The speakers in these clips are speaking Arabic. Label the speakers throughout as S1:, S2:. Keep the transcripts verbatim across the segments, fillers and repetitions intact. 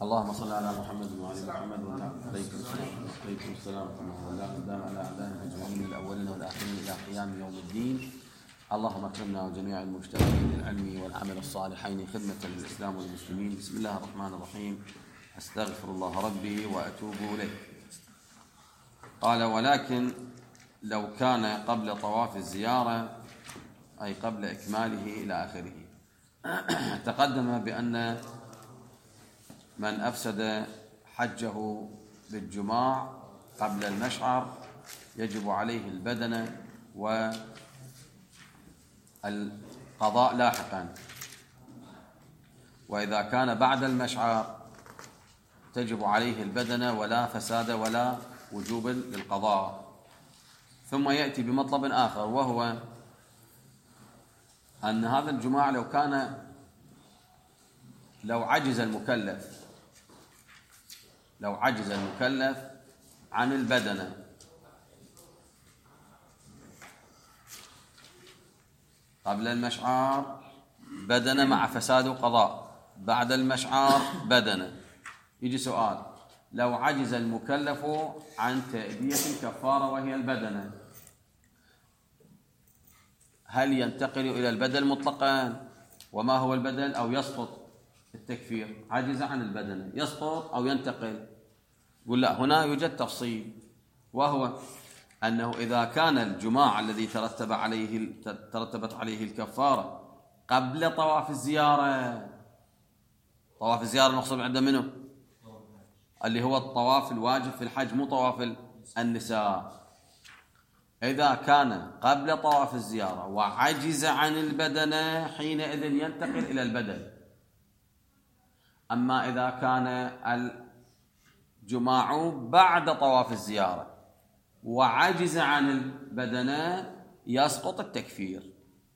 S1: اللهم صل على محمد وعلى محمد وعلى عليكم السلام عليكم السلام ورحمة الله قدام على أعدائنا أجمعين الأولين والآخرين إلى قيام يوم الدين. اللهم اكرمنا وجميع المجتهدين للعلم والعمل الصالحين خدمة للإسلام والمسلمين. بسم الله الرحمن الرحيم. أستغفر الله ربي وأتوب إليه. قال: ولكن لو كان قبل طواف الزيارة، أي قبل إكماله إلى آخره. تقدم بأن من أفسد حجه بالجماع قبل المشعر يجب عليه البدنة والقضاء لاحقا، وإذا كان بعد المشعر تجب عليه البدنة ولا فساد ولا وجوب للقضاء. ثم يأتي بمطلب آخر، وهو أن هذا الجماع لو كان لو عجز المكلف لو عجز المكلف عن البدنة قبل المشعر بدنة مع فساد وقضاء، بعد المشعر بدنة. يجي سؤال: لو عجز المكلف عن تأدية الكفارة وهي البدنة، هل ينتقل إلى البدل مطلقا؟ وما هو البدل؟ أو يسقط التكفير؟ عجز عن البدنة يسقط أو ينتقل؟ قل لا، هنا يوجد تفصيل، وهو أنه إذا كان الجماع الذي ترتب عليه ترتبت عليه الكفارة قبل طواف الزيارة، طواف الزيارة المقصود عند منه اللي هو الطواف الواجب في الحج، مو طواف النساء. إذا كان قبل طواف الزيارة وعجز عن البدنة حينئذ ينتقل إلى البدن. أما إذا كان الجماع بعد طواف الزيارة وعجز عن البدنة يسقط التكفير.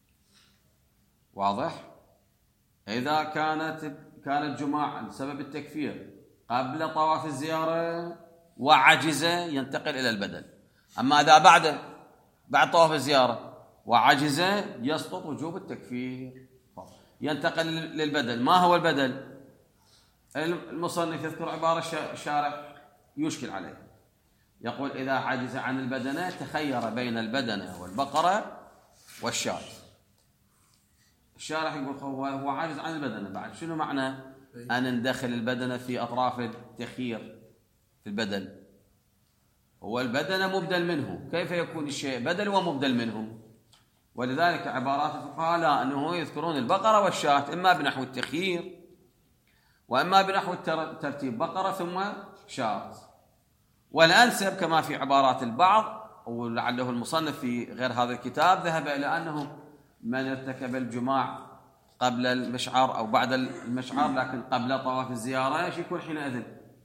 S1: واضح؟ إذا كانت كان الجماع سبب التكفير قبل طواف الزيارة وعجز ينتقل إلى البدن. أما إذا بعد بعد طواف الزيارة وعجز يسقط وجوب التكفير، ينتقل للبدل. ما هو البدل؟ المصنف يذكر عبارة الشارح يشكل عليه، يقول: إذا عجز عن البدنة تخير بين البدنة والبقرة والشاة. الشارح يقول هو عاجز عن البدنة، بعد شنو معنى أن ندخل البدنة في أطراف التخيير في البدل؟ هو البدنة مبدل منه، كيف يكون الشيء بدل ومبدل منه؟ ولذلك عبارات الفقهاء لا أنه يذكرون البقرة والشاة إما بنحو التخيير وإما بنحو الترتيب، بقرة ثم شاة. والأنسب كما في عبارات البعض، ولعله المصنف في غير هذا الكتاب ذهب إلى أنه من ارتكب الجماع قبل المشعر أو بعد المشعر لكن قبل طواف الزيارة ايش يكون حينئذ؟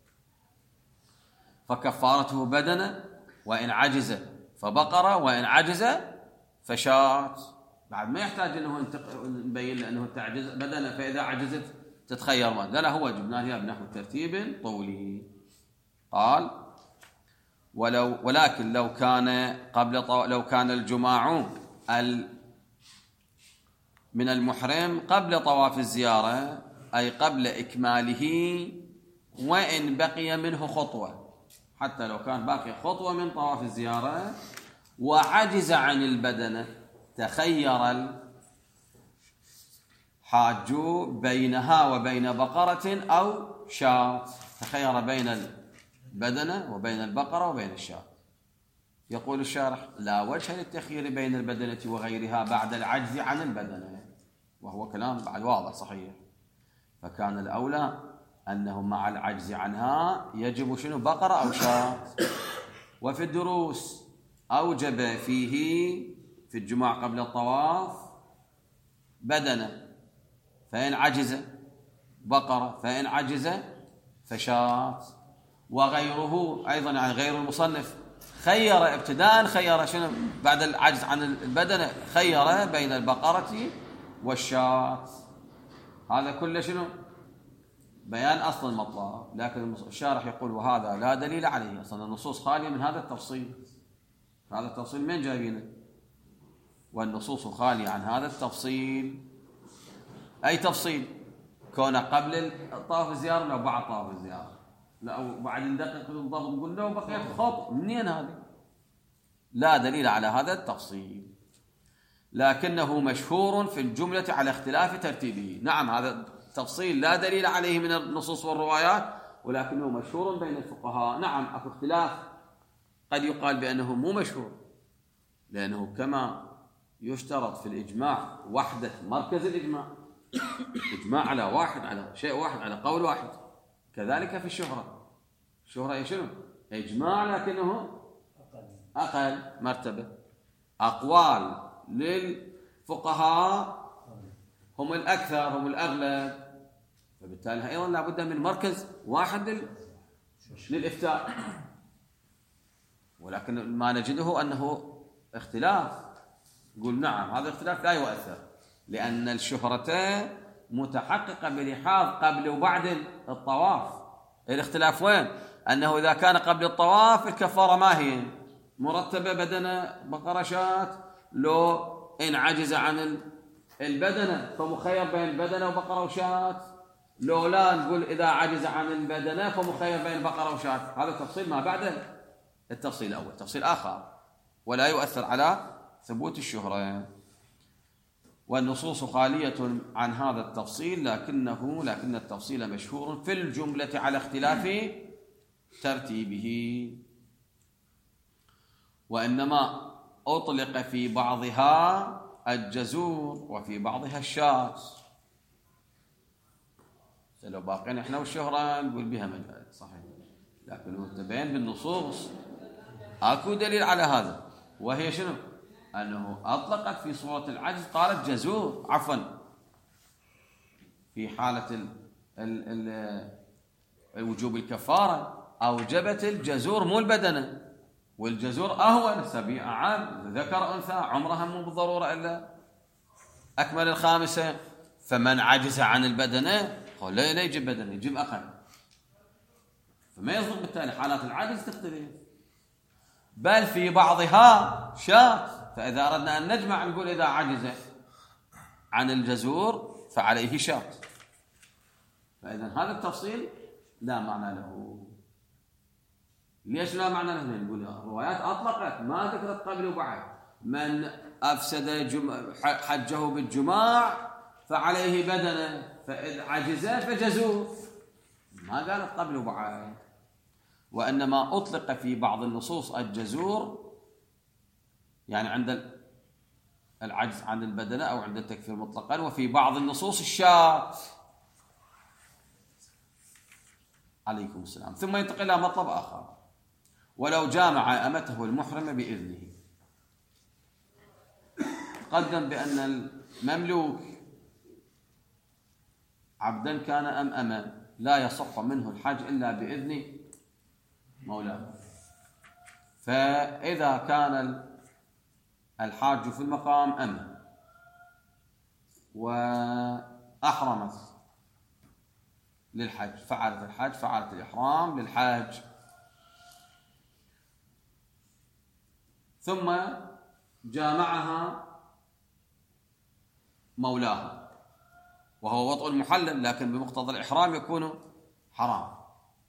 S1: فكفارته بدنة، وإن عجز فبقرة، وإن عجز فشاة. بعد ما يحتاج أنه نبين له أنه تعجز بدنة، فإذا عجزت تتخير ما قال هو جبناها بنحو ترتيب طولي. قال: ولو ولكن لو كان قبل طو... لو كان الجماع ال... من المحرم قبل طواف الزيارة، أي قبل إكماله، وإن بقي منه خطوة، حتى لو كان باقي خطوة من طواف الزيارة وعجز عن البدنة، تخير الحاج بينها وبين بقرة أو شاة، تخير بين البدنة وبين البقرة وبين الشاة. يقول الشارح: لا وجه للتخيير بين البدنة وغيرها بعد العجز عن البدنة، وهو كلام بعد واضح صحيح. فكان الأولى أنه مع العجز عنها يجب شنو؟ بقرة أو شاة. وفي الدروس أوجب فيه في الجماع قبل الطواف بدنة، فإن عجز بقرة، فإن عجز فشاة. وغيره أيضا، يعني غير المصنف خير ابتداء خير شنو بعد العجز عن البدنة؟ خير بين البقرة والشاة. هذا كله شنو؟ بيان أصل المطلب. لكن الشارح يقول: وهذا لا دليل عليه، أصلا النصوص خالية من هذا التفصيل. هذا التفصيل من جايبينه؟ والنصوص خالية عن هذا التفصيل. أي تفصيل؟ كونه قبل الطواف الزيارة لو بعد طواف الزيارة، لا بعد ندقق بالضبط نقول له بقيت خط، منين هذه؟ لا دليل على هذا التفصيل، لكنه مشهور في الجملة على اختلاف ترتيبه. نعم هذا تفصيل لا دليل عليه من النصوص والروايات، ولكنه مشهور بين الفقهاء. نعم اكو اختلاف، قد يقال بأنه مو مشهور، لأنه كما يشترط في الإجماع وحدة مركز الإجماع، إجماع على واحد، على شيء واحد، على قول واحد، كذلك في الشهرة. الشهرة هي شنو؟ إجماع لكنه أقل مرتبة. أقوال للفقهاء هم الأكثر، هم الأغلب، فبالتالي أيضا لابد من مركز واحد للإفتاء. ولكن ما نجده أنه اختلاف، نقول نعم هذا الاختلاف لا يؤثر، لأن الشهرة متحققة بلحاظ قبل وبعد الطواف. الاختلاف وين؟ أنه إذا كان قبل الطواف الكفارة ما هي مرتبة بدنة بقرة شاة، لو إن عجز عن البدنة فمخير بين البدنة وبقرة وشاة، لو لا نقول إذا عجز عن البدنة فمخير بين بقرة وشاة. هذا تفصيل ما بعد التفصيل الأول، تفصيل آخر ولا يؤثر على ثبوت الشهرة. والنصوص خالية عن هذا التفصيل، لكنه لكن التفصيل مشهور في الجملة على اختلاف ترتيبه، وإنما أطلق في بعضها الجزور وفي بعضها الشاة. لو باقين احنا والشهرة نقول بها مجال صحيح، لكن تبين بالنصوص اكو دليل على هذا، وهي شنو؟ انه اطلقت في صورة العجز قالت جزور، عفوا في حالة ال ال ال الوجوب الكفارة اوجبت الجزور مو البدنة، والجزور اهون سبيعة عام، ذكر انثى عمرها مو بالضرورة الا اكمل الخامسة، فمن عجز عن البدنة قال لا لا يجيب بدنة، يجيب اقل، فما يصدق بالتالي حالات العجز تختلف. بل في بعضها شاة، فإذا أردنا أن نجمع نقول إذا عجز عن الجزور فعليه شاة. فإذا هذا التفصيل لا معنى له. ليش لا معنى له؟ نقول الروايات أطلقت ما ذكرت قبل وبعد، من أفسد حجه بالجماع فعليه بدنة، فإذا عجز فجزور، ما قالت قبل وبعد. وإنما أطلق في بعض النصوص الجزور، يعني عند العجز عن البدنة أو عند التكفير مطلقا، وفي بعض النصوص الشاة. عليكم السلام. ثم ينتقل إلى مطلب آخر: ولو جامع أمته المحرمة بإذنه. قدم بأن المملوك عبدا كان أم أما لا يصح منه الحج إلا بإذن مولاه، فإذا كان الحاج في المقام أما وأحرمت للحج، فعلت الحج، فعلت الإحرام للحج، ثم جامعها مولاها وهو وطء المحلل، لكن بمقتضى الإحرام يكون حرام،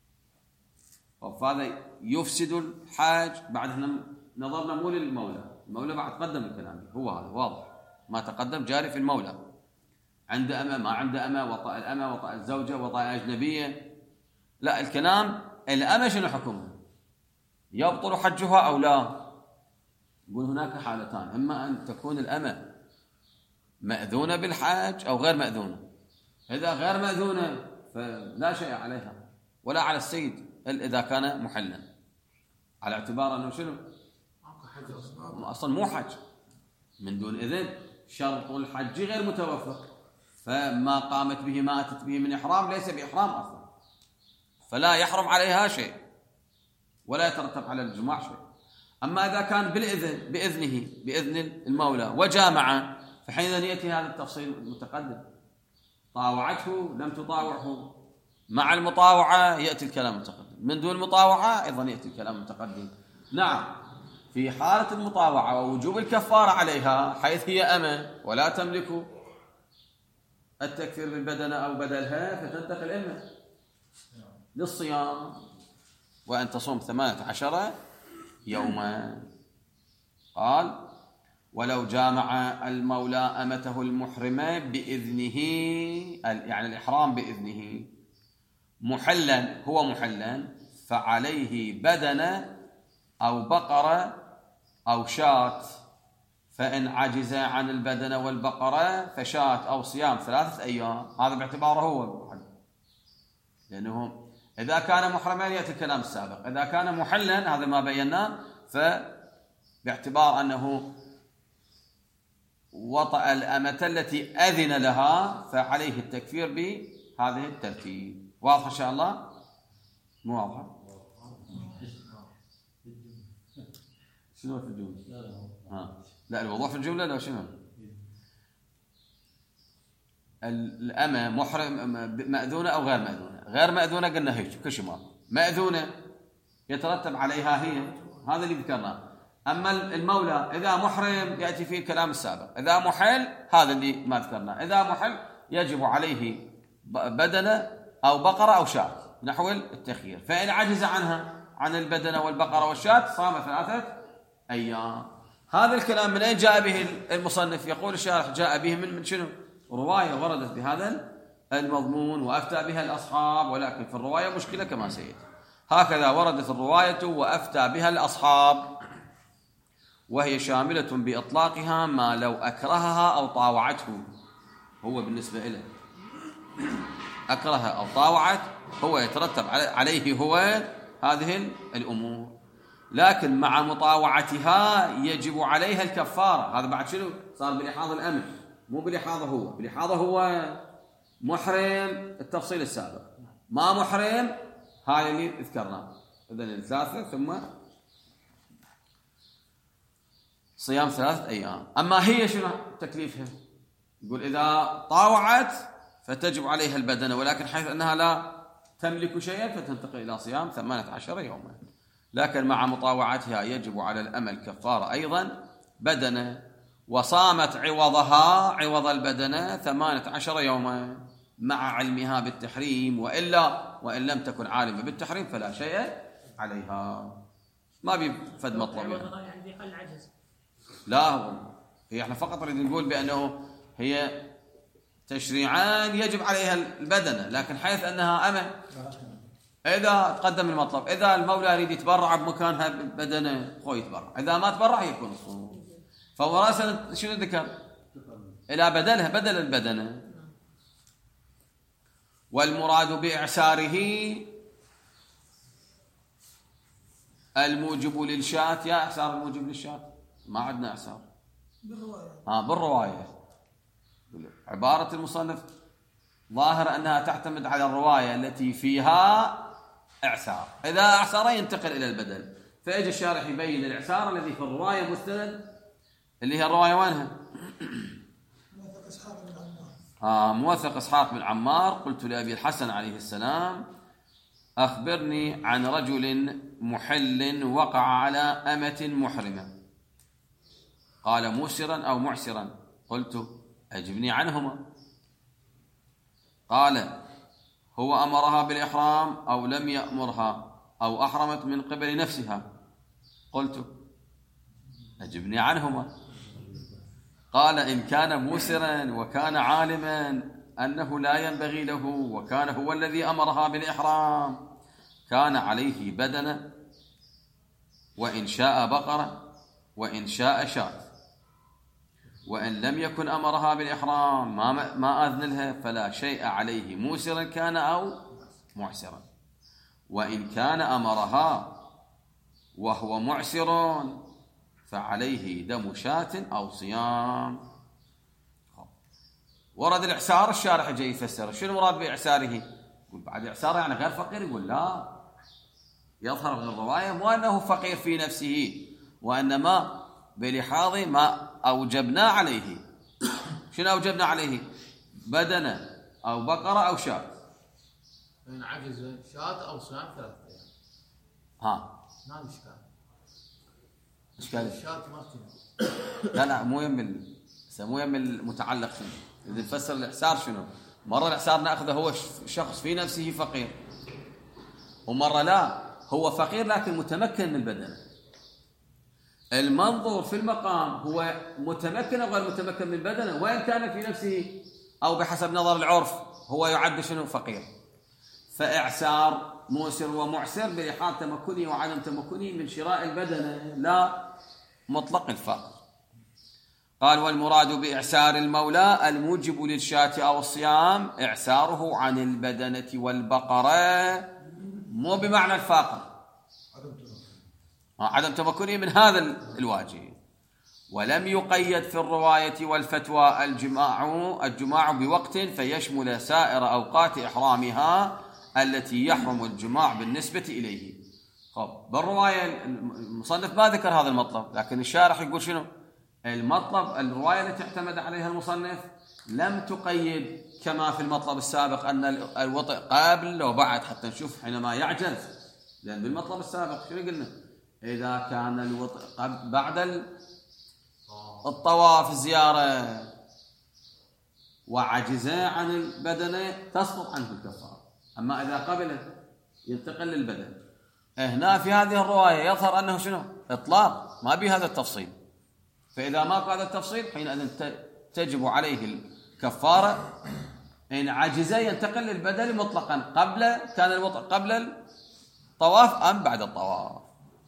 S1: فهذا يفسد الحاج. بعد احنا نظرنا مو للمولى، المولى بعد قدم الكلام، هو هذا واضح ما تقدم جاري في المولى، عند أما ما عند أما، وطأ الأما، وطأ الزوجة، وطأ أجنبية، لا الكلام الأما شنو حكمها؟ يبطل حجها أو لا؟ يقول هناك حالتان: إما أن تكون الأما مأذونة بالحج أو غير مأذونة. إذا غير مأذونة فلا شيء عليها ولا على السيد إذا كان محلا، على اعتبار أنه شنو؟ أصلا مو حج من دون إذن، شرط الحج غير متوفر، فما قامت به ما أتت به من إحرام ليس بإحرام أصلا، فلا يحرم عليها شيء ولا يترتب على الجماع شيء. أما إذا كان بالإذن بإذنه بإذن المولى وجامع، فحين يأتي هذا التفصيل المتقدم: طاوعته لم تطاوعه، مع المطاوعة يأتي الكلام المتقدم، من دون المطاوعة أيضا يأتي الكلام المتقدم. نعم في حالة المطاوعة ووجوب الكفارة عليها حيث هي أمة ولا تملك التكفير بالبدنة أو بدلها فتنتقل إما للصيام، وأن تصوم ثمانية عشر يوما. قال: ولو جامع المولى أمته المحرمة بإذنه، يعني الإحرام بإذنه، محلا، هو محلا، فعليه بدنة أو بقرة أو شاة، فإن عجز عن البدنة والبقرة فشاة أو صيام ثلاثة أيام. هذا باعتباره هو، لأنه إذا كان محرما يأتي الكلام السابق، إذا كان محلا هذا ما بيناه، فباعتبار أنه وطأ الأمة التي أذن لها فعليه التكفير بهذه الترتيب. واضح إن شاء الله؟ مو واضح؟ شنو في الجملة؟ ها لا، الوضوح في الجملة لا. شنو الأمة محرم مأذونة أو غير مأذونة؟ غير مأذونة قلنا هيك كل شيء ما مأذونة يترتب عليها هي، هذا اللي ذكرناه. أما المولى إذا محرم يأتي فيه الكلام السابق، إذا محل هذا اللي ما ذكرناه، إذا محل يجب عليه بدنة أو بقرة أو شاة نحو التخيير، فإن عجز عنها عن البدنة والبقرة والشاة صام ثلاثة أيام. هذا الكلام من أين جاء به المصنف؟ يقول الشارح: جاء به من من شنو؟ رواية وردت بهذا المضمون وأفتى بها الأصحاب، ولكن في الرواية مشكلة كما سيأتي. هكذا وردت الرواية وأفتى بها الأصحاب، وهي شاملة بإطلاقها ما لو أكرهها أو طاوعته. هو بالنسبة إليه أكره أو طاوعت، هو يترتب عليه هو هذه الأمور، لكن مع مطاوعتها يجب عليها الكفارة. هذا بعد شنو؟ صار بلحاظ الأمر، مو بلحاظه هو. بلحاظه هو محرم التفصيل السابق، ما محرم هاي اللي ذكرناه. إذن الثلاثة ثم صيام ثلاثة أيام. أما هي شنو تكليفها؟ يقول إذا طاوعت فتجب عليها البدنة، ولكن حيث أنها لا تملك شيئا فتنتقل إلى صيام ثمانية عشر يوما. لكن مع مطاوعتها يجب على الأمل كفارة أيضا بدنة، وصامت عوضها عوض البدنة ثمانية عشر يوما مع علمها بالتحريم، وإلا وإن لم تكن عالمة بالتحريم فلا شيء عليها. ما بيفد مطلب يعني. لا، هي احنا فقط نريد نقول بأنه هي تشريعان يجب عليها البدنة، لكن حيث أنها أمة إذا قدم المطلب، إذا المولى يريد يتبرع بمكانها بدنة هو يتبرع، إذا ما تبرع يكون الصوم. فهو راسا شنو ذكر؟ إلى بدلها، بدل البدنة. والمراد بإعساره الموجب للشاة. يا إعسار الموجب للشاة؟ ما عندنا إعسار بالرواية. ها بالرواية عبارة المصنف ظاهر أنها تعتمد على الرواية التي فيها إعسار. إذا أعسر ينتقل إلى البدل، فإجى الشارح يبين الإعسار الذي في الرواية مستند، اللي هي الرواية وينها؟ موثق إسحاق بن عمار. آه موثق إسحاق بن عمار: قلت لأبي الحسن عليه السلام: أخبرني عن رجل محل وقع على أمة محرمة، قال: موسرا أو معسرا؟ قلت: أجبني عنهما. قال: هو أمرها بالإحرام أو لم يأمرها أو أحرمت من قبل نفسها؟ قلت: أجبني عنهما. قال: إن كان موسرا وكان عالما أنه لا ينبغي له وكان هو الذي أمرها بالإحرام كان عليه بدنة، وإن شاء بقرة وإن شاء شاة، وإن لم يكن أمرها بالإحرام ما, ما أذن لها فلا شيء عليه، موسرا كان أو معسرا. وإن كان أمرها وهو معسر فعليه دم شاة أو صيام. ورد الإعسار، الشارح جاي يفسر شنو مراد بإعساره. يقول بعد إعساره يعني غير فقير؟ يقول لا، يظهر من الرواية مو أنه فقير في نفسه، وإنما بلحاظ ما أوجبنا عليه. شنو أوجبنا عليه؟ بدنة أو بقرة أو شاة.
S2: فإن عجز شاة أو صيام ثلاثة أيام.
S1: ها
S2: ما إشكال.
S1: إشكال
S2: الشاة ما
S1: لا لا مو يم ال... مو يم المتعلق فيه. إذا نفسر الإعسار شنو؟ مرة الإعسار نأخذه هو شخص في نفسه فقير، ومرة لا هو فقير لكن متمكن من البدن. المنظور في المقام هو متمكن أو غير متمكن من البدن، وإن كان في نفسه أو بحسب نظر العرف هو يعد شنو؟ فقير. فإعسار موسر ومعسر بإحاطة تمكنه وعدم تمكنه من شراء البدنة، لا مطلق الفقر. قال: والمراد بإعسار المولى الموجب للشاة أو الصيام إعساره عن البدنة والبقرة، مو بمعنى الفاقر، عدم تمكنه من هذا الواجب. ولم يقيد في الرواية والفتوى الجماع الجماع بوقت فيشمل سائر أوقات إحرامها التي يحرم الجماع بالنسبة إليه. طب بالرواية المصنف ما ذكر هذا المطلب، لكن الشارح يقول شنو؟ المطلب الرواية التي اعتمد عليها المصنف لم تقيد كما في المطلب السابق أن الوطئ قبل وبعد، حتى نشوف حينما يعجز. لأن بالمطلب السابق شنو قلنا؟ إذا كان الوطئ بعد الطواف الزيارة وعجز عن البدنة تسقط عنه الكفارة، أما إذا قبل ينتقل للبدن. هنا في هذه الرواية يظهر أنه شنو؟ إطلاق، ما بهذا التفصيل. فإذا ما قال التفصيل حينئذ تجب عليه الكفارة إن عجز ينتقل للبدن مطلقا، قبل كان الوطء قبل الطواف أم بعد الطواف.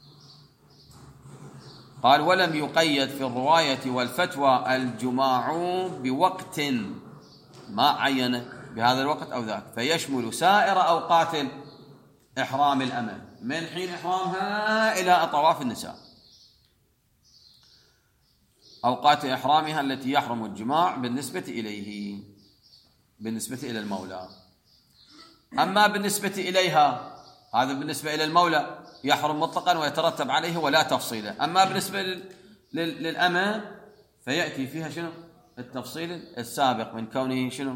S1: قال: ولم يقيد في الرواية والفتوى الجماع بوقت ما عين بهذا الوقت أو ذاك، فيشمل سائر أوقات إحرام الأمة من حين إحرامها إلى طواف النساء، أوقات إحرامها التي يحرم الجماع بالنسبة إليه، بالنسبة إلى المولى. أما بالنسبة إليها هذا بالنسبة إلى المولى يحرم مطلقا ويترتب عليه ولا تفصيله. أما بالنسبة للأمة فيأتي فيها شنو؟ التفصيل السابق من كونه شنو؟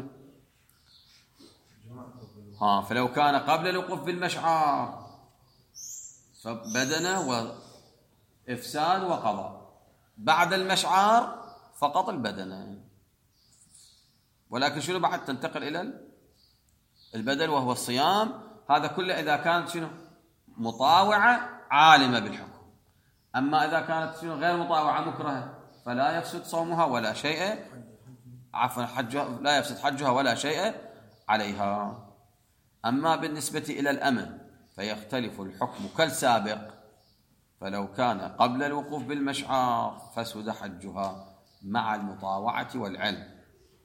S1: ها فلو كان قبل الوقوف بالمشعر فبدنه وإفساد وقضاء، بعد المشعر فقط البدنه، ولكن شنو بعد تنتقل إلى البدن وهو الصيام. هذا كله إذا كانت شنو؟ مطاوعة عالمة بالحكم. أما إذا كانت شنو؟ غير مطاوعة مكرهة فلا يفسد صومها ولا شيء، عفوا حجها لا يفسد حجها ولا شيء عليها. أما بالنسبة إلى الأمة فيختلف الحكم كالسابق، فلو كان قبل الوقوف بالمشعر فسد حجها مع المطاوعة والعلم.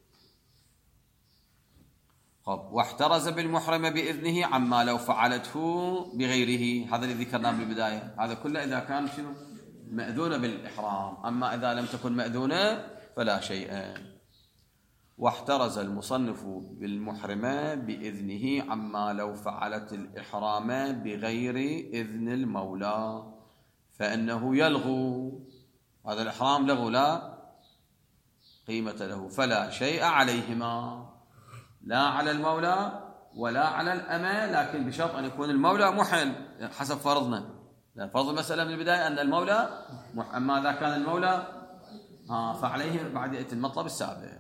S1: خب واحترز بالمحرم بإذنه عما لو فعلته بغيره، هذا الذي ذكرناه بالبداية. هذا كله إذا كان شنو؟ مأذونة بالإحرام. أما إذا لم تكن مأذونة فلا شيء. واحترز المصنف بالمحرمة بإذنه عما لو فعلت الإحرام بغير إذن المولى فإنه يلغو، هذا الإحرام لغو لا قيمة له، فلا شيء عليهما، لا على المولى ولا على الأمة، لكن بشرط أن يكون المولى محل حسب فرضنا. لأن فرض المسألة من البداية أن المولى محل. أما إذا كان المولى آه فعليه بعد يأتي المطلب السابق.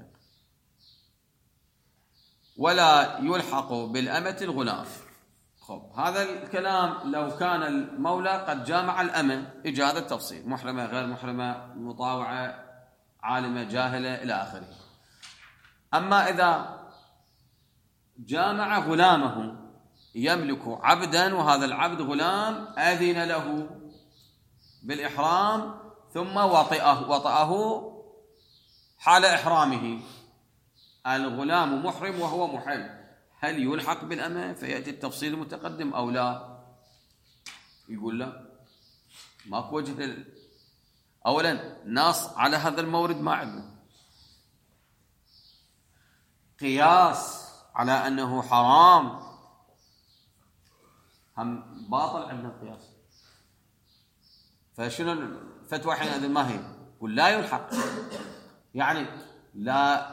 S1: ولا يلحق بالأمة الغلام. خب هذا الكلام لو كان المولى قد جامع الأمة، إجا هذا التفصيل: محرمة غير محرمة، مطاوعة عالمة جاهلة إلى آخره. أما إذا جامع غلامه يملك عبدا وهذا العبد غلام أذن له بالإحرام ثم وطئه وطئه حال إحرامه، الغلام محرم وهو محل، هل يلحق بالأمة؟ فيأتي التفصيل المتقدم أو لا؟ يقول لا، ماكو وجه. أولا نص على هذا المورد ما عندنا، قياس على أنه حرام هم باطل عندنا القياس. فشنو الفتوى حينئذ ما هي؟ قل لا يلحق، يعني لا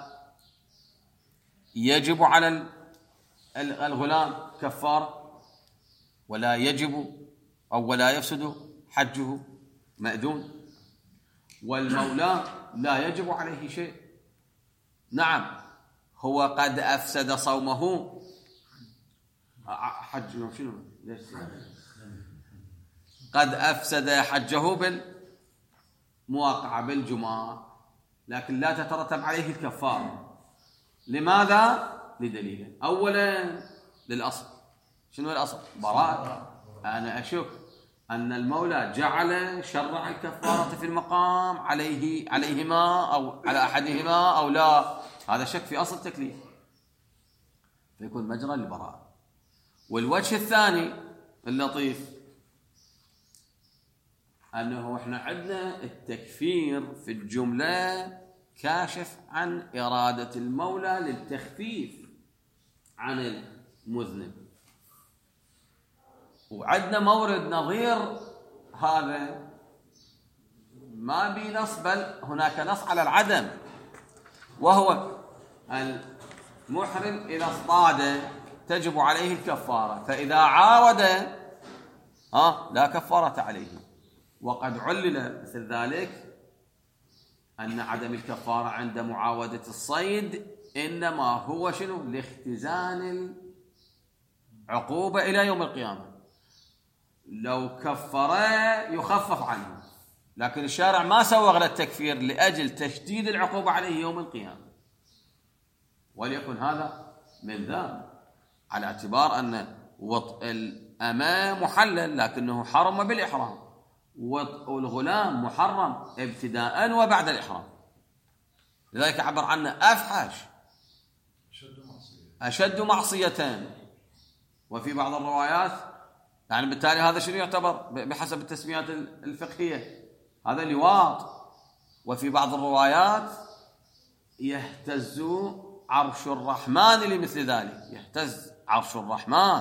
S1: يجب على الغلام كفار، ولا يجب أو ولا يفسد حجه مأذون، والمولى لا يجب عليه شيء. نعم هو قد أفسد صومه حج شنو ليش قد أفسد حجه بالمواقعة بالجماع، لكن لا تترتب عليه الكفارة. لماذا؟ لدليل. أولا للأصل. شنو الأصل؟ براءة. أنا أشك أن المولى جعل شرع الكفارة في المقام عليه عليهما أو على أحدهما أو لا، هذا شك في أصل التكليف، فيكون مجرى للبراءة. والوجه الثاني اللطيف أنه إحنا عندنا التكفير في الجملة كاشف عن إرادة المولى للتخفيف عن المذنب، وعندنا مورد نظير هذا ما بي نص، بل هناك نص على العدم، وهو المحرم إذا اصطاد تجب عليه الكفارة، فإذا عاود آه لا كفارة عليه. وقد علل مثل ذلك أن عدم الكفارة عند معاودة الصيد إنما هو شنو؟ لاختزان العقوبة إلى يوم القيامة، لو كفر يخفف عنه، لكن الشارع ما سوغ للتكفير لأجل تشديد العقوبة عليه يوم القيامة. وليكن هذا من ذا على اعتبار أن وطء الأمام محلل لكنه حرم بالإحرام، وطء الغلام محرم ابتداء وبعد الإحرام، لذلك عبر عنه أفحش أشد معصيتان. وفي بعض الروايات يعني بالتالي هذا شنو يعتبر بحسب التسميات الفقهية؟ هذا لواط. وفي بعض الروايات يهتز عرش الرحمن لمثل ذلك، يهتز عرش الرحمن،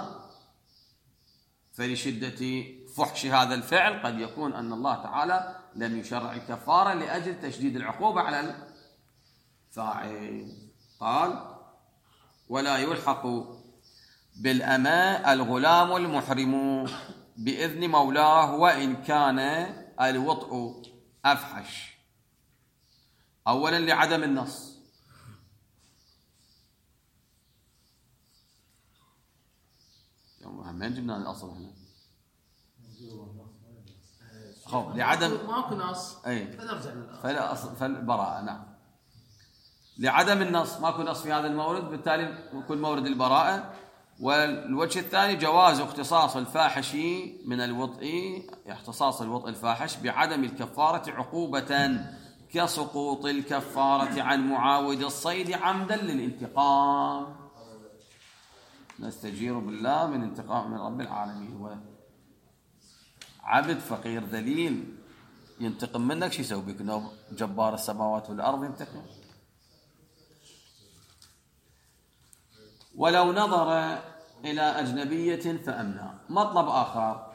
S1: فلشدة فحش هذا الفعل قد يكون أن الله تعالى لم يشرع الكفارة لأجل تشديد العقوبة على الفاعل. قال ولا يلحق بالأماء الغلام المحرم بإذن مولاه وإن كان الوطء أفحش. أولا لعدم النص، من جبنا الأصل هنا خوف لعدم
S2: ماكو نص
S1: أي
S2: فنرجع للأصل
S1: فلا أصل فالبراءة. نعم لعدم النص، ماكو نص في هذا المورد، بالتالي يكون مورد البراءة. والوجه الثاني جواز اختصاص الفاحش من الوطء، اختصاص الوطء الفاحش بعدم الكفارة عقوبة كسقوط الكفارة عن معاود الصيد عمدا للانتقام. نستجير بالله من انتقام من رب العالمين. عبد فقير ذليل ينتقم منك، شو يسوي بك؟ انه جبار السماوات والارض ينتقم. ولو نظر الى اجنبيه فامنع. مطلب اخر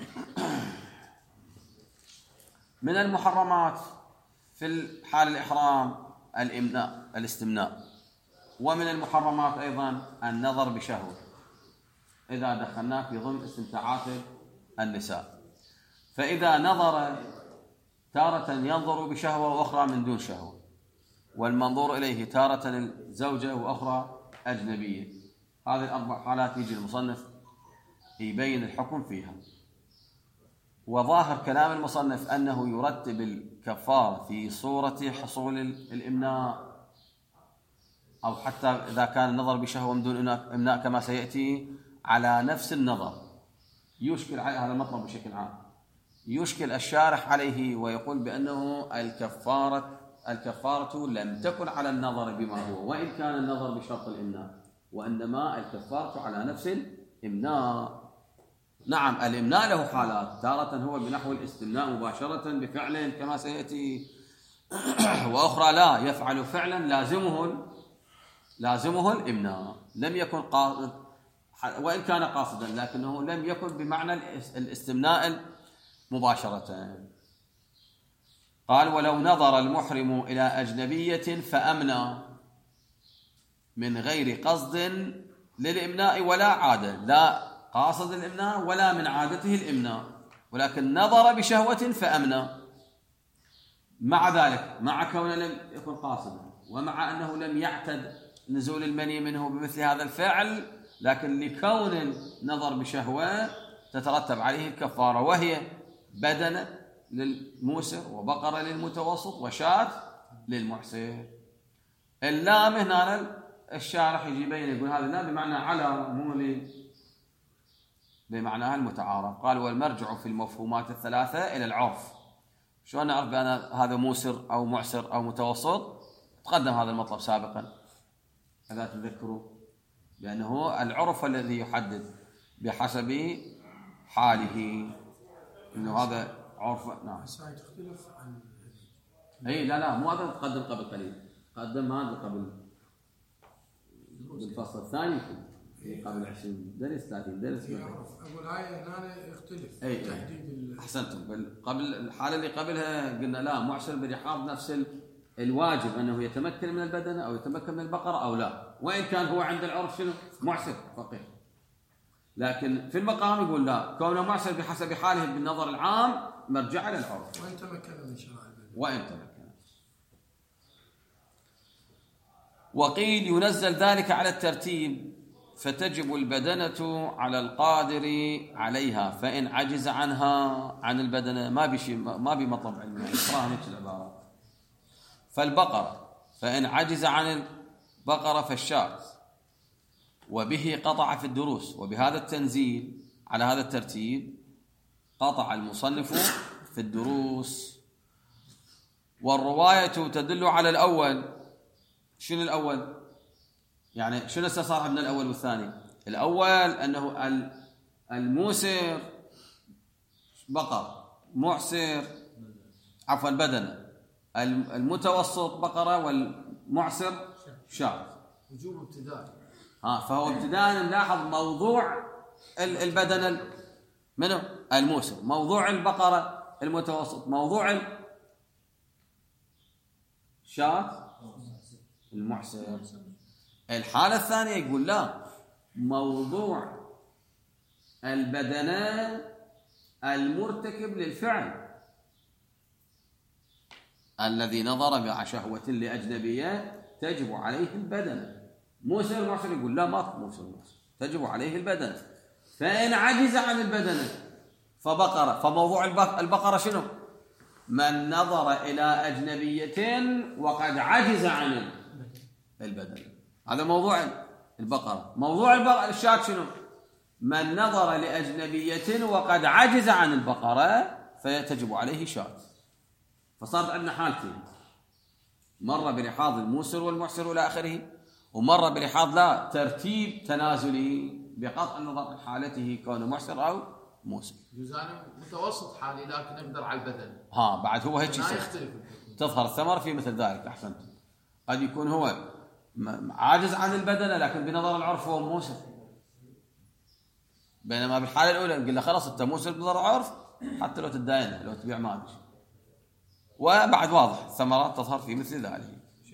S1: من المحرمات في حال الاحرام الامناء الاستمناء، ومن المحرمات ايضا النظر بشهوه اذا دخلنا في ضمن استمتاعات النساء. فإذا نظر تارة ينظر بشهوة وأخرى من دون شهوة، والمنظور إليه تارة الزوجة وأخرى أجنبية، هذه الأربع حالات يجي المصنف يبين الحكم فيها. وظاهر كلام المصنف أنه يرتب الكفارة في صورة حصول الإمناء، أو حتى إذا كان النظر بشهوة من دون إمناء كما سيأتي على نفس النظر. يشكل على هذا المطلب بشكل عام، يشكل الشارح عليه ويقول بأنه الكفارة الكفارة لم تكن على النظر بما هو، وإن كان النظر بشرط الإمناء، وإنما الكفارة على نفس الإمناء. نعم الإمناء له حالات، تارة هو بنحو الاستمناء مباشرة بفعل كما سيأتي، وأخرى لا، يفعل فعلا لازمه لازمه الإمناء، لم يكن قاصد وإن كان قاصدا، لكنه لم يكن بمعنى الاستمناء مباشرة. قال ولو نظر المحرم إلى أجنبية فأمنى من غير قصد للإمناء ولا عادة، لا قاصد الإمناء ولا من عادته الإمناء، ولكن نظر بشهوة فأمنى، مع ذلك مع كونه لم يكن قاصدا، ومع أنه لم يعتد نزول المني منه بمثل هذا الفعل، لكن لكون النظر بشهوة تترتب عليه الكفارة، وهي بدنة للموسر وبقرة للمتوسط وشاة للمعسر. اللام هنا الشارح يجي يبين يقول هذا اللام بمعنى على مو بمعناها المتعارف. قال والمرجع في المفهومات الثلاثة إلى العرف. شلون نعرف بأن هذا موسر أو معسر أو متوسط؟ تقدم هذا المطلب سابقا إذا تذكروا، لأنه العرف الذي يحدد بحسب حاله إنه هذا عرف. نعم.
S3: تختلف عن
S1: أي لا لا مو هذا تقدم قبل قليل، قدم هذا قبل الفصل الثاني قبل عشرين درس ثلاثين درس.
S3: أقول هاي هنا يختلف.
S1: أي
S3: تحديد.
S1: أحسنتم. قبل الحالة اللي قبلها قلنا لا معسر برحاب نفس الواجب أنه يتمكن من البدنة أو يتمكن من البقرة أو لا، وإن كان هو عند العرف شنو معسر فقير. لكن في المقام يقول لا، كونه معسر بحسب حاله بالنظر العام مرجع إلى العرف
S3: وإن تمكن من شراء البدنة.
S1: وإن تمكن. وقيل ينزل ذلك على الترتيب، فتجب البدنة على القادر عليها فإن عجز عنها عن البدنة. ما بشيء ما بمطلب علمي، اقراها هيك العبارة. فالبقرة فإن عجز عن البقرة فالشاة، وبه قطع في الدروس. وبهذا التنزيل على هذا الترتيب قطع المصنف في الدروس. والرواية تدل على الأول. شنو الأول؟ يعني شنو استصار من الأول والثاني؟ الأول أنه الموسر بقر، معسر عفوا بدنة، المتوسط بقرة والمعسر شاة.
S2: وجوب ابتداء.
S1: ها فهو ابتداء نلاحظ موضوع البدنة منه الموسر، موضوع البقرة المتوسط، موضوع الشاة المعسر. الحالة الثانية يقول لا، موضوع البدنة المرتكب للفعل الذي نظر مع شهوة لأجنبية تجب عليه البدنة. موسى المعسر يقول لا، ما موسى المعسر تجب عليه البدنة. فإن عجز عن البدنة فبقرة. فموضوع البقرة شنو؟ من نظر إلى أجنبية وقد عجز عن البدنة، هذا موضوع البقرة. موضوع البقرة الشاة شنو؟ من نظر لأجنبية وقد عجز عن البقرة فيتجب عليه شاة. فصارت عندنا حالتين، مرة بلحاظ الموسر والمعسر إلى آخره، ومرة بلحاظ لا ترتيب تنازلي بقطع النظر عن حالته كونه معسر أو موسر.
S2: جزء متوسط حالي لكن نقدر على البدن.
S1: ها بعد هو هيك يصير تظهر الثمرة في مثل ذلك. أحسنت. قد يكون هو عاجز عن البدنة لكن بنظر العرف هو موسر، بينما بالحالة الأولى نقول له خلاص أنت موسر بنظر العرف حتى لو تداين لو تبيع ما أدري. وبعد واضح الثمرات تظهر في مثل ذلك.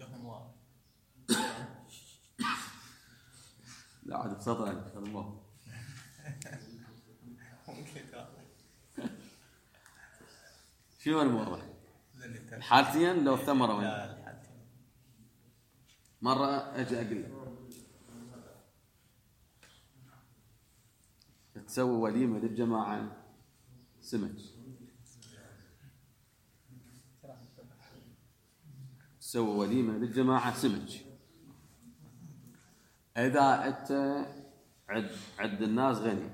S1: لا عاد بسطر إن شاء الله. شو الموضوع؟ حالتين لو الثمرة وين؟ مرة أجي أقول تسوي وليمة للجماعة سمك، تسوي وليمة للجماعة سمك. إذا أنت عد عد الناس غني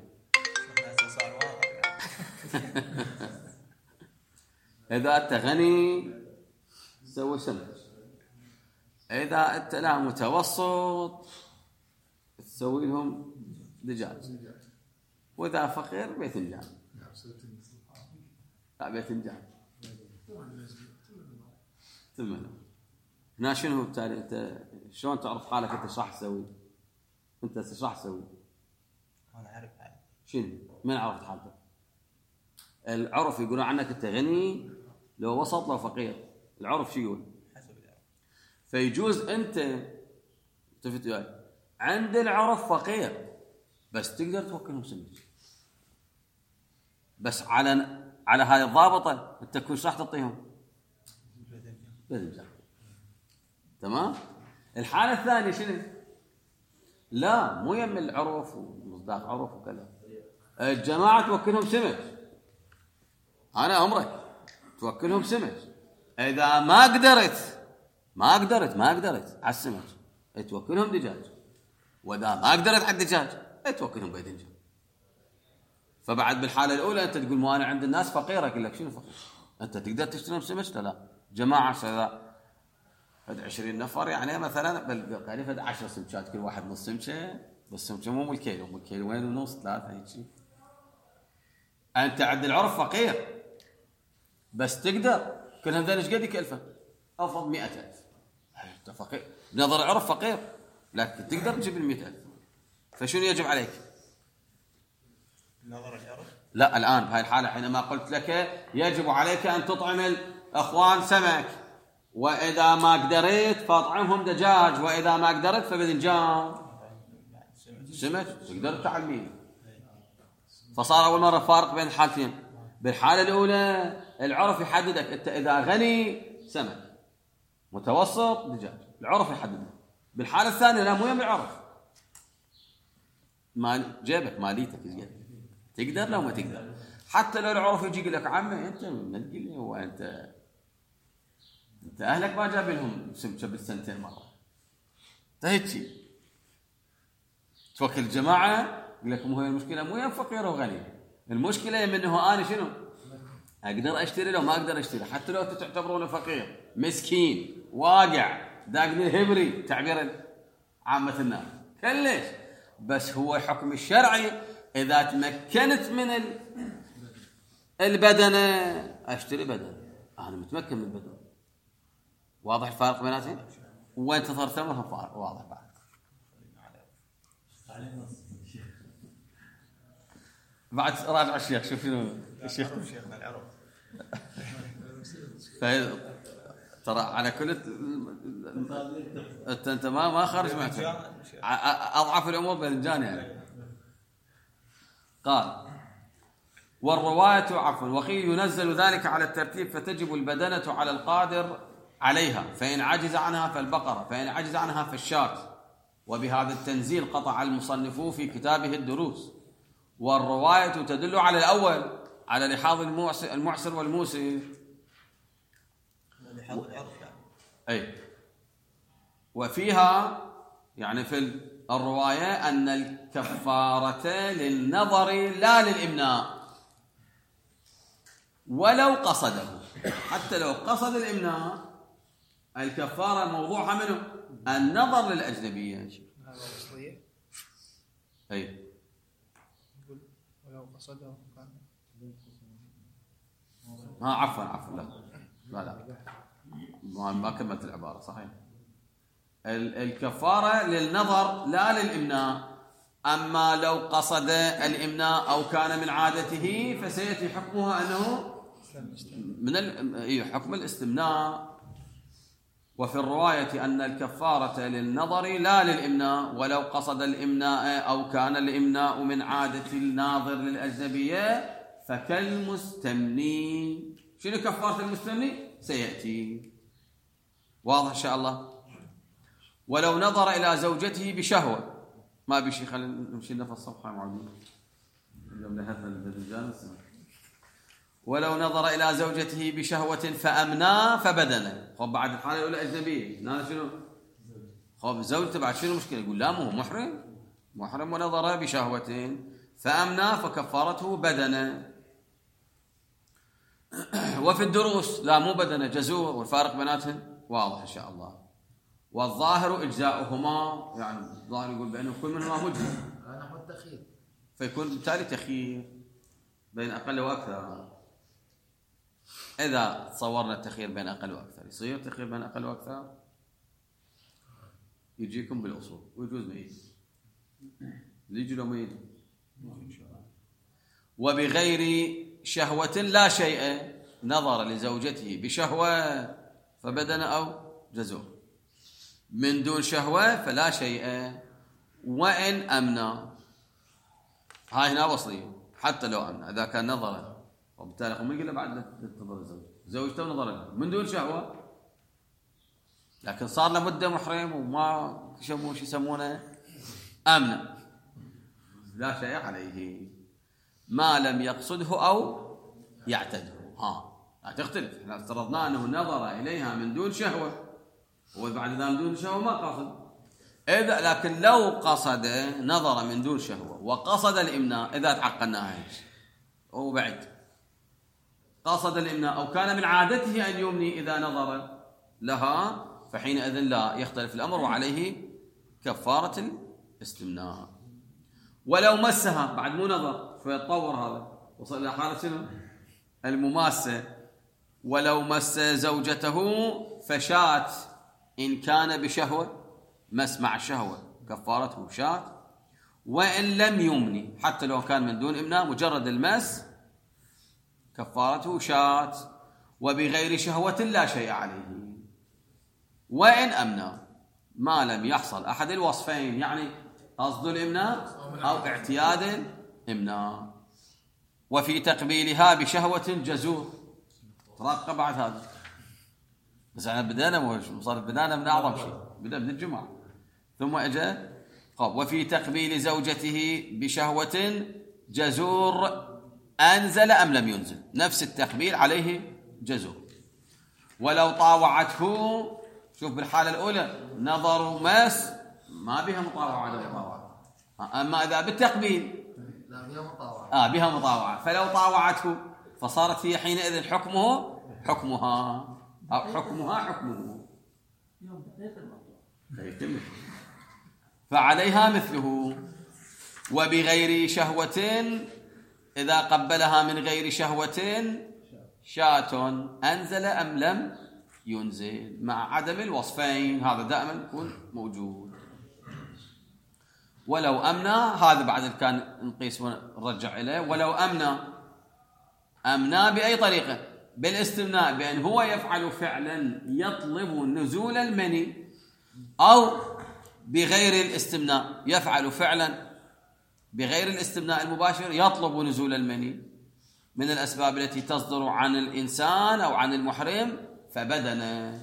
S1: إذا أنت غني سوي سمك، إذا أنت لا متوسط تسوي لهم دجاج، وإذا فقير بيتنجان. لا بيتنجان ثمنه. هنا شنو بالتالي أنت شلون تعرف حالك أنت صح تسوي؟ أنت صح تسوي؟
S4: أنا أعرف حالي.
S1: شنو؟ من عرفت حالك؟ العرف يقولون عنك أنت غني لو وسط لو فقير. العرف شو يقول؟ فيجوز أنت تفت وياي عند العرف فقير بس تقدر توكلهم سمك، بس على على هاي الضابطة أنت كل راح تعطيهم بدنجان. تمام؟ الحالة الثانية شنو؟ لا مو يم العرف ومصداق عرف وكذا، الجماعة توكلهم سمك، أنا أمرك توكلهم سمك، إذا ما قدرت ما قدرت ما قدرت على السمك توكلهم دجاج، وإذا ما قدرت على الدجاج توكلهم باذنجان. فبعد بالحالة الأولى أنت تقول ما أنا عند الناس فقير، أقول لك شنو فقير؟ أنت تقدر تشتري سمك؟ لا جماعة سلا فد عشرين نفر يعني مثلا بالقرية فد عشر سمكات، كل واحد نص سمكة، بس سمكة مو مو الكيلو، مو الكيلوين ونص ثلاثة هيك. أنت عند العرف فقير بس تقدر كلهم ذا ايش قد يكلفه؟ أفضل مئة ألف. أنت فقير بنظر العرف فقير، لكن تقدر تجيب المئة ألف. فشنو يجب عليك؟
S4: نظر العرف
S1: لا الآن بهاي الحالة حينما قلت لك يجب عليك أن تطعم الأخوان سمك، وإذا ما قدرت فاطعمهم دجاج، وإذا ما قدرت فباذنجان سمك، تقدر تعلمين. فصار أول مرة فارق بين الحالتين. بالحالة الأولى العرف يحددك أنت إذا غني سمك، متوسط دجاج، العرف يحددك. بالحالة الثانية لا مو يم العرف، مال جيبك ماليتك زين تقدر لو ما تقدر. حتى لو العرف يجي يقول لك عمي انت ما تقول لي هو انت انت اهلك ما جاب لهم سمكه بالسنتين مره، هيك توكل الجماعه يقول لك مو هي المشكله مو يا فقير وغني، المشكله انه انا شنو اقدر اشتري لو ما اقدر اشتري. حتى لو تعتبرونه فقير مسكين واقع داقني الهبري تعبير عامه الناس كلش، بس هو حكم الشرعي إذا تمكنت من البدنة أشتري بدنة، أنا متمكن من البدنة. واضح الفارق بيناتهم؟ وانتظر ثمرها فارق واضح بعد. بعد راجع الشيخ شوف شنو الشيخ
S4: شيخنا العرف.
S1: ترى على كل انت انت ما ما خارج معك اضعف الامور باذنجان يعني. قال والرواية عفوا وقيل ينزل ذلك على الترتيب فتجب البدنة على القادر عليها، فإن عجز عنها فالبقرة، فإن عجز عنها فالشاة. وبهذا التنزيل قطع المصنف في كتابه الدروس. والرواية تدل على الأول على لحاظ المعسر والموسر.
S4: لحاظ العرف يعني.
S1: أي وفيها يعني في الرواية أن الكفارة للنظر لا للإمناء ولو قصده. حتى لو قصد الإمناء الكفارة موضوعها منه النظر للأجنبية.
S4: هذا أصلية.
S1: أي
S4: ولو قصده كان
S1: ها عفوا عفوا لا لا لا ما ما كملت العبارة صحيح. الكفارة للنظر لا للإمناء، أما لو قصد الإمناء أو كان من عادته فسيأتي حكمها أنه من ال... حكم الاستمناء. وفي الرواية أن الكفارة للنظر لا للإمناء ولو قصد الإمناء أو كان الإمناء من عادة الناظر للأجنبية فكالمستمني. شنو كفارة المستمني؟ سيأتي واضح إن شاء الله. ولو نظر إلى زوجته بشهوة ما بشي خلينا نمشي لنا في الصفحة معلومة. ولو نظر إلى زوجته بشهوة فأمنا فبدنا. خب بعد الحالة الأولى أجنبية هنا شنو؟ خب زوجته بعد شنو مشكلة؟ يقول لا مو محرم محرم ونظر بشهوة فأمنا فكفارته بدنا. وفي الدروس لا مو بدنا جزور، والفارق بيناتهم واضح إن شاء الله. والظاهر إجزاؤهما يعني الظاهر يقول بأنه كل منهما مجزي
S2: أنا أحط تخيير
S1: فيكون بالتالي تخيير بين أقل وأكثر. إذا تصورنا التخيير بين أقل وأكثر يصير تخيير بين أقل وأكثر يجيكم بالأصول ويجوز ما يجي يجي لو ما يجي. وبغير شهوة لا شيء نظر لزوجته بشهوة فبدن أو جزور، من دون شهوة فلا شيء وإن أمنا. هاي هنا وصلية حتى لو أمنا إذا كان نظر، وبالتالي قم يقول له بعد تنظر الزوج زوجته ونظر له من دون شهوة لكن صار له مدة محرم وما شو يسمونه أمنة، لا شيء عليه ما لم يقصده أو يعتده. ها لا تختلف، احنا افترضنا أنه نظر إليها من دون شهوة، وبعد ذلك من دون شهوة ما قصد. إذا لكن لو قصد نظر من دون شهوة وقصد الإمناء، إذا تعقلناها ايش وبعد قصد الإمناء أو كان من عادته أن يمني إذا نظر لها، فحينئذ لا يختلف الأمر وعليه كفارة الاستمناء. ولو مسها بعد مو نظر فيتطور هذا وصل إلى حالة شنو؟ المماسة. ولو مس زوجته فشات إن كان بشهوة، مس مع الشهوة كفارته شات، وإن لم يمني حتى لو كان من دون إمناء مجرد المس كفارته شات، وبغير شهوة لا شيء عليه. وإن أمنى ما لم يحصل أحد الوصفين، يعني قصد الإمناء أو اعتياد الإمناء. وفي تقبيلها بشهوة جزور، ترقب بعد هذا، بس احنا بدأنا مصار بدأنا من أعظم شيء، بدأ من الجمعة ثم أجا قاب. وفي تقبيل زوجته بشهوة جزور أنزل أم لم ينزل، نفس التقبيل عليه جزور. ولو طاوعته، شوف بالحالة الأولى نظر ومس ما بها مطاوعة ولا مطاوعة، أما إذا بالتقبيل
S2: لا بها مطاوعة
S1: آه بها مطاوعة، فلو طاوعته فصارت هي حينئذ حكمه حكمها أو حكمها حكمه، فعليها مثله. وبغير شهوة، إذا قبلها من غير شهوة شاة أنزل أم لم ينزل، مع عدم الوصفين، هذا دائما يكون موجود. ولو أمنى، هذا بعد كان نقيس ونرجع إليه. ولو أمنى أمنى بأي طريقة، بالاستمناء بأن هو يفعل فعلا يطلب نزول المني، أو بغير الاستمناء يفعل فعلا بغير الاستمناء المباشر يطلب نزول المني من الأسباب التي تصدر عن الإنسان أو عن المحرم فبدنا.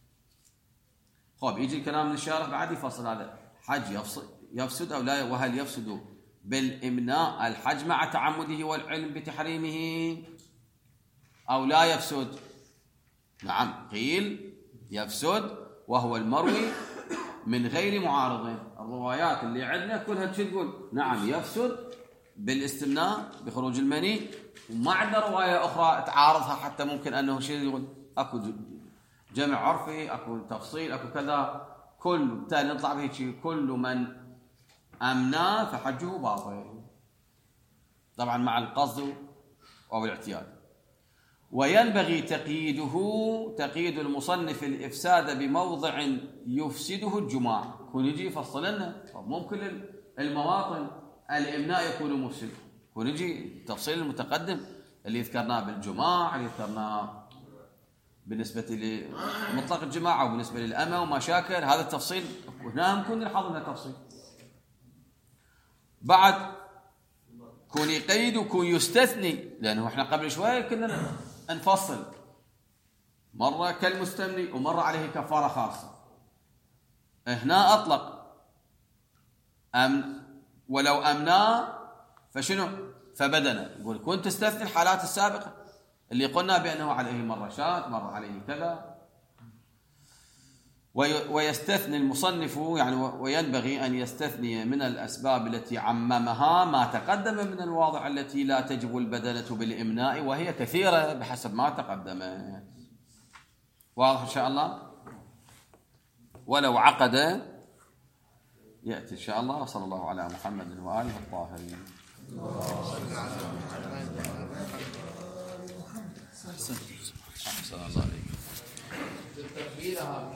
S1: خب يجي الكلام من الشارح بعد يفصل هذا حج يفسد, يفسد أو لا، وهل يفسد بالإمناء الحج مع تعمده والعلم بتحريمه أو لا يفسد؟ نعم قيل يفسد، وهو المروي من غير معارضين. الروايات اللي عندنا كلها تقول نعم يفسد بالاستمناء بخروج المني، وما عندنا رواية أخرى تعارضها حتى ممكن أنه شيء يقول أكو جمع عرفي، أكو تفصيل، أكو كذا. كل بالتالي نطلع به شيء كل من أمنا فحجه باطل، طبعا مع القصد أو الاعتياد. وينبغي تقييده، تقييد المصنف الإفساد بموضع يفسده الجماع. كون يجي يفصل لنا ممكن المواطن الإمناء يكون مفسد، كون يجي تفصيل المتقدم اللي ذكرناه بالجماع، اللي ذكرناه بالنسبة لمطلق الجماع أو بالنسبة للأمة وما شاكل، هذا التفصيل هنا ممكن نلاحظ لنا تفصيل. بعد كون يقيد وكون يستثني، لأنه احنا قبل شوية كنا نفصل مرة كالمستمني ومرة عليه كفارة خاصة. هنا أطلق أم ولو أمنا فشنو فبدنا، يقول كنت تستثني الحالات السابقة اللي قلنا بأنه عليه مرة شات مرة عليه كذا. ويستثني المصنف يعني وينبغي أن يستثني من الأسباب التي عممها ما تقدم من الواضع التي لا تجب البدنة بالإمناء، وهي كثيرة بحسب ما تقدم. واضح إن شاء الله؟ ولو عقد يأتي إن شاء الله. صلى الله على محمد وآله الطاهرين. أحسن الله عليك.